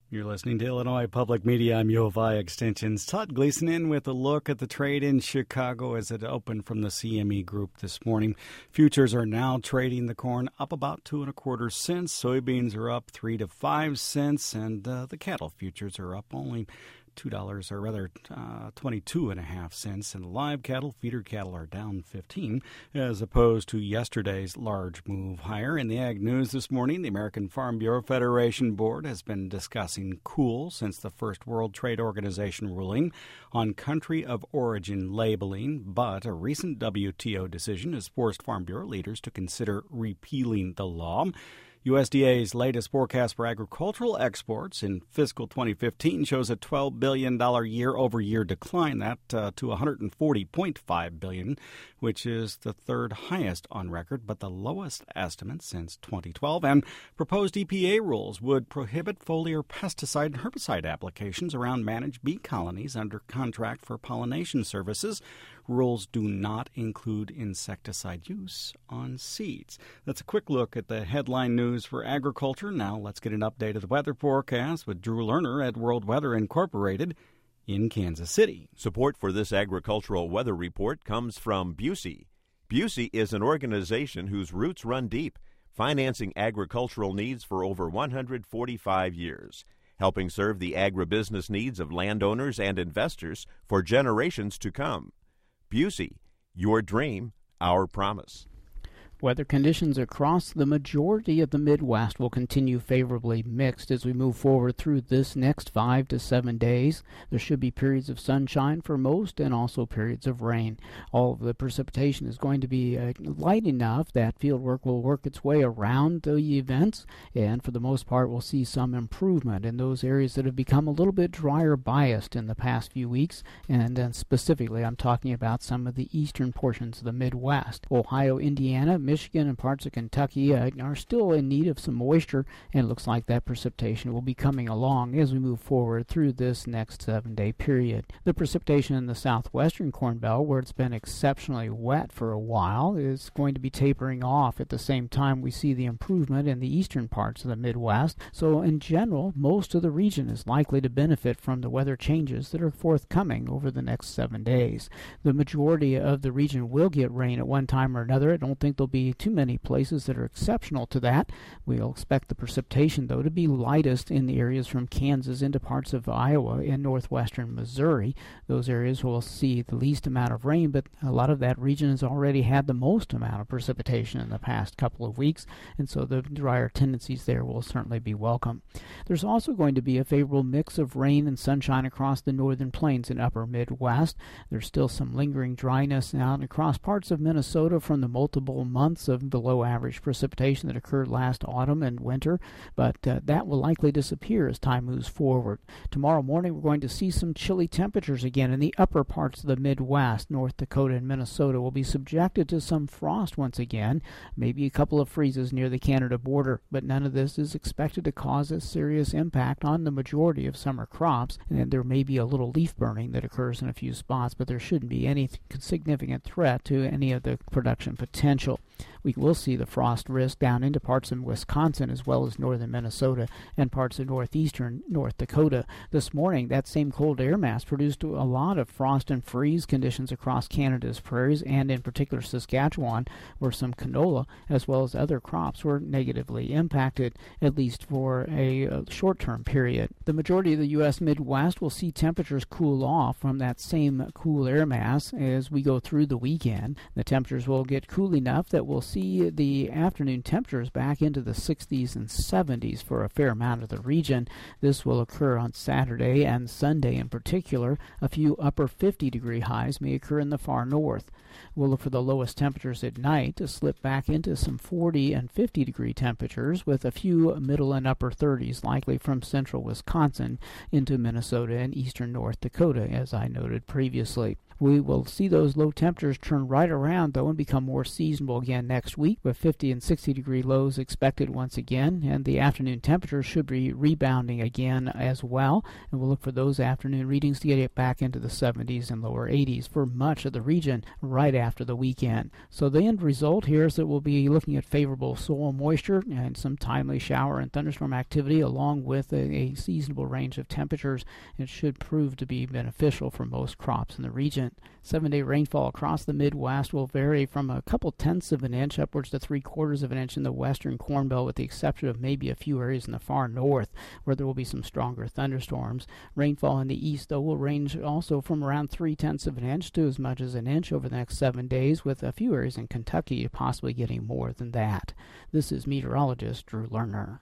You're listening to Illinois Public Media. I'm UofI Extension's Todd Gleason in with a look at the trade in Chicago as it opened from the CME Group this morning. Futures are now trading the corn up about 2 1/4 cents. Soybeans are up 3 to 5 cents, and the cattle futures are up only $2, or rather 22.5 cents, and the live cattle, feeder cattle, are down 15, as opposed to yesterday's large move higher. In the ag news this morning, the American Farm Bureau Federation Board has been discussing cool since the first World Trade Organization ruling on country of origin labeling, but a recent WTO decision has forced Farm Bureau leaders to consider repealing the law. USDA's latest forecast for agricultural exports in fiscal 2015 shows a $12 billion year-over-year decline, that to $140.5 billion, which is the third highest on record, but the lowest estimate since 2012. And proposed EPA rules would prohibit foliar pesticide and herbicide applications around managed bee colonies under contract for pollination services. Rules do not include insecticide use on seeds. That's a quick look at the headline news for agriculture. Now let's get an update of the weather forecast with Drew Lerner at World Weather Incorporated in Kansas City. Support for this agricultural weather report comes from Busey. Busey is an organization whose roots run deep, financing agricultural needs for over 145 years, helping serve the agribusiness needs of landowners and investors for generations to come. Busey, your dream, our promise. Weather conditions across the majority of the Midwest will continue favorably mixed as we move forward through this next 5 to 7 days. There should be periods of sunshine for most and also periods of rain. All of the precipitation is going to be light enough that field work will work its way around the events, and for the most part we'll see some improvement in those areas that have become a little bit drier biased in the past few weeks, and then specifically I'm talking about some of the eastern portions of the Midwest. Ohio, Indiana, Michigan, and parts of Kentucky are still in need of some moisture, and it looks like that precipitation will be coming along as we move forward through this next 7-day period. The precipitation in the southwestern Corn Belt, where it's been exceptionally wet for a while, is going to be tapering off at the same time we see the improvement in the eastern parts of the Midwest. So in general, most of the region is likely to benefit from the weather changes that are forthcoming over the next 7 days. The majority of the region will get rain at one time or another. I don't think there'll be too many places that are exceptional to that. We'll expect the precipitation, though, to be lightest in the areas from Kansas into parts of Iowa and northwestern Missouri. Those areas will see the least amount of rain, but a lot of that region has already had the most amount of precipitation in the past couple of weeks, and so the drier tendencies there will certainly be welcome. There's also going to be a favorable mix of rain and sunshine across the northern plains and upper Midwest. There's still some lingering dryness out across parts of Minnesota from the multiple months of below average precipitation that occurred last autumn and winter, but that will likely disappear as time moves forward. Tomorrow morning we're going to see some chilly temperatures again in the upper parts of the Midwest. North Dakota and Minnesota will be subjected to some frost once again, maybe a couple of freezes near the Canada border, but none of this is expected to cause a serious impact on the majority of summer crops, and there may be a little leaf burning that occurs in a few spots, but there shouldn't be any significant threat to any of the production potential. We will see the frost risk down into parts of Wisconsin as well as northern Minnesota and parts of northeastern North Dakota. This morning, that same cold air mass produced a lot of frost and freeze conditions across Canada's prairies and in particular Saskatchewan, where some canola as well as other crops were negatively impacted, at least for a short-term period. The majority of the U.S. Midwest will see temperatures cool off from that same cool air mass as we go through the weekend. The temperatures will get cool enough that we'll see the afternoon temperatures back into the 60s and 70s for a fair amount of the region. This will occur on Saturday and Sunday in particular. A few upper 50-degree highs may occur in the far north. We'll look for the lowest temperatures at night to slip back into some 40 and 50-degree temperatures, with a few middle and upper 30s likely from central Wisconsin into Minnesota and eastern North Dakota, as I noted previously. We will see those low temperatures turn right around, though, and become more seasonable again next week, with 50 and 60-degree lows expected once again, and the afternoon temperatures should be rebounding again as well, and we'll look for those afternoon readings to get it back into the 70s and lower 80s for much of the region right after the weekend. So the end result here is that we'll be looking at favorable soil moisture and some timely shower and thunderstorm activity, along with a seasonable range of temperatures. It should prove to be beneficial for most crops in the region. 7-day rainfall across the Midwest will vary from a couple tenths of an inch upwards to 3/4 of an inch in the western Corn Belt, with the exception of maybe a few areas in the far north where there will be some stronger thunderstorms. Rainfall in the east, though, will range also from around 3/10 of an inch to as much as an inch over the next 7 days, with a few areas in Kentucky possibly getting more than that. This is meteorologist Drew Lerner.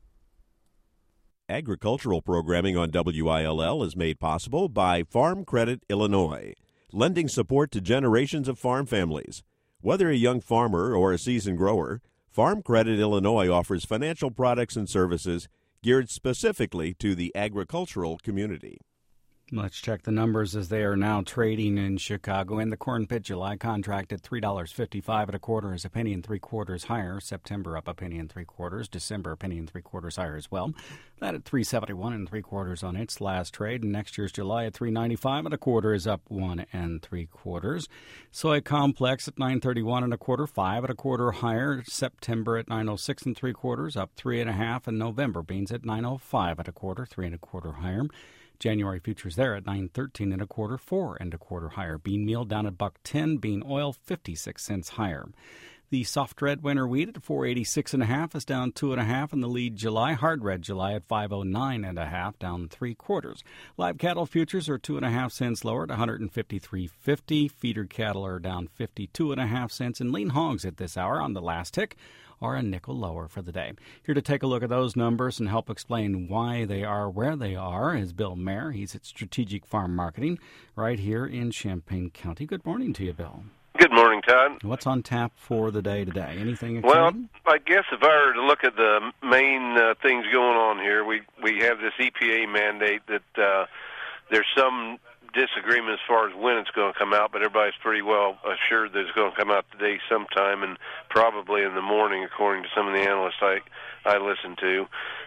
Agricultural programming on WILL is made possible by Farm Credit Illinois, lending support to generations of farm families. Whether a young farmer or a seasoned grower, Farm Credit Illinois offers financial products and services geared specifically to the agricultural community. Let's check the numbers as they are now trading in Chicago. In the corn pit, July contract at $3.55 at a quarter is a penny and 3/4 higher. September up a penny and 3/4. December a penny and 3/4 higher as well. That at $3.71 3/4 on its last trade. And next year's July at $3.95 at a quarter is up 1 3/4. Soy complex at $9.31 1/4, 5 1/4 higher. September at $9.06 3/4, up 3 1/2. And November beans at $9.05 1/4, 3 1/4 higher. January futures there at $9.13 1/4, 4 1/4 higher. Bean meal down at $1.10. Bean oil 56 cents higher. The soft red winter wheat at $4.86 1/2 is down 2 1/2 in the lead July. Hard red July at $5.09 1/2, down 3/4. Live cattle futures are 2 1/2 cents lower at $153.50. Feeder cattle are down 52 1/2 cents, and lean hogs at this hour on the last tick are a nickel lower for the day. Here to take a look at those numbers and help explain why they are where they are is Bill Mayer. He's at Strategic Farm Marketing right here in Champaign County. Good morning to you, Bill. Good morning, Todd. What's on tap for the day today? Anything exciting? Well, I guess if I were to look at the main things going on here, we have this EPA mandate that there's some disagreement as far as when it's going to come out, but everybody's pretty well assured that it's going to come out today sometime, and probably in the morning, according to some of the analysts I listen to.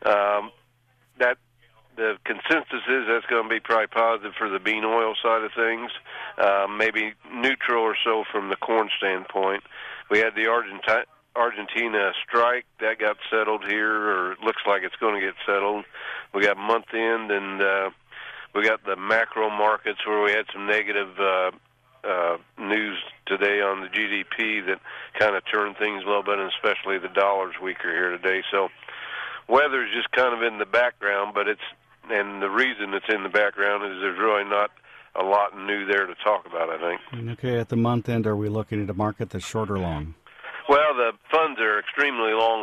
That the consensus is that's going to be probably positive for the bean oil side of things, maybe neutral or so from the corn standpoint. We had the Argentina strike that got settled here, or it looks like it's going to get settled. We got month end, and we got the macro markets where we had some negative news today on the GDP that kind of turned things a little bit, and especially the dollar's weaker here today. So weather's just kind of in the background, but and the reason it's in the background is there's really not a lot new there to talk about, I think. Okay, at the month end, are we looking at a market that's short or long? Well, the funds are extremely long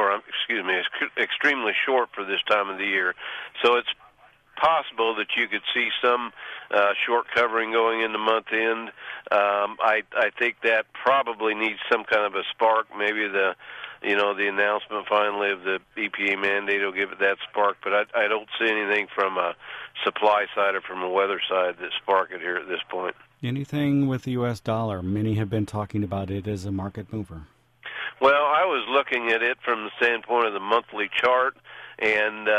extremely short for this time of the year. So it's possible that you could see some short covering going into month end. I think that probably needs some kind of a spark. Maybe the announcement finally of the EPA mandate will give it that spark. But I don't see anything from a supply side or from a weather side that spark it here at this point. Anything with the U.S. dollar? Many have been talking about it as a market mover. Well, I was looking at it from the standpoint of the monthly chart, and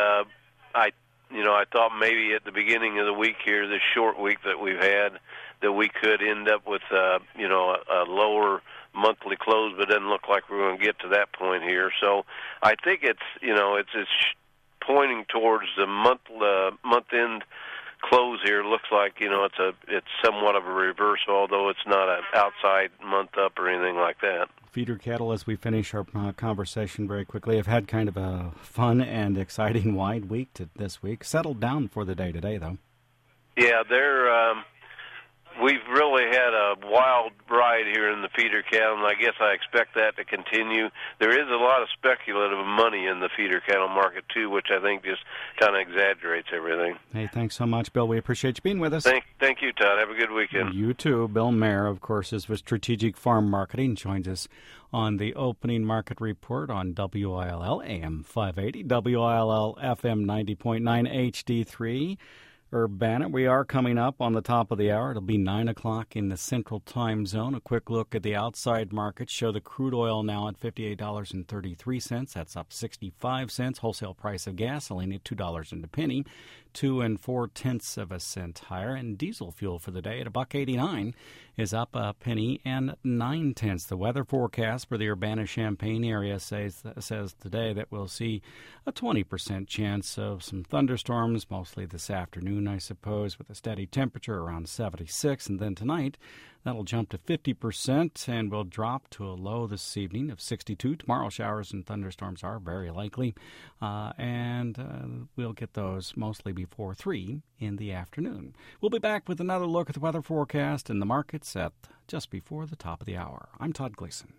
I thought maybe at the beginning of the week here, this short week that we've had, that we could end up with a lower monthly close, but it doesn't look like we're going to get to that point here. So I think it's pointing towards the month end close here. Looks like it's somewhat of a reversal, although it's not an outside month up or anything like that. Feeder cattle, as we finish our conversation very quickly, have had kind of a fun and exciting wide week this week. Settled down for the day today, though. Yeah, we've really had a wild ride here in the feeder cattle, and I guess I expect that to continue. There is a lot of speculative money in the feeder cattle market, too, which I think just kind of exaggerates everything. Hey, thanks so much, Bill. We appreciate you being with us. Thank you, Todd. Have a good weekend. You too. Bill Mayer, of course, is with Strategic Farm Marketing, joins us on the opening market report on WILL AM 580, WILL FM 90.9 HD3. Urbana. We are coming up on the top of the hour. It'll be 9 o'clock in the Central Time Zone. A quick look at the outside markets show the crude oil now at $58.33. That's up 65 cents. Wholesale price of gasoline at $2 and a penny, 2 4/10 cents higher. And diesel fuel for the day at $1.89 is up a penny and 9/10. The weather forecast for the Urbana-Champaign area says today that we'll see a 20% chance of some thunderstorms, mostly this afternoon, I suppose, with a steady temperature around 76. And then tonight, that'll jump to 50% and will drop to a low this evening of 62. Tomorrow, showers and thunderstorms are very likely, and we'll get those mostly before 3 in the afternoon. We'll be back with another look at the weather forecast and the markets at just before the top of the hour. I'm Todd Gleason.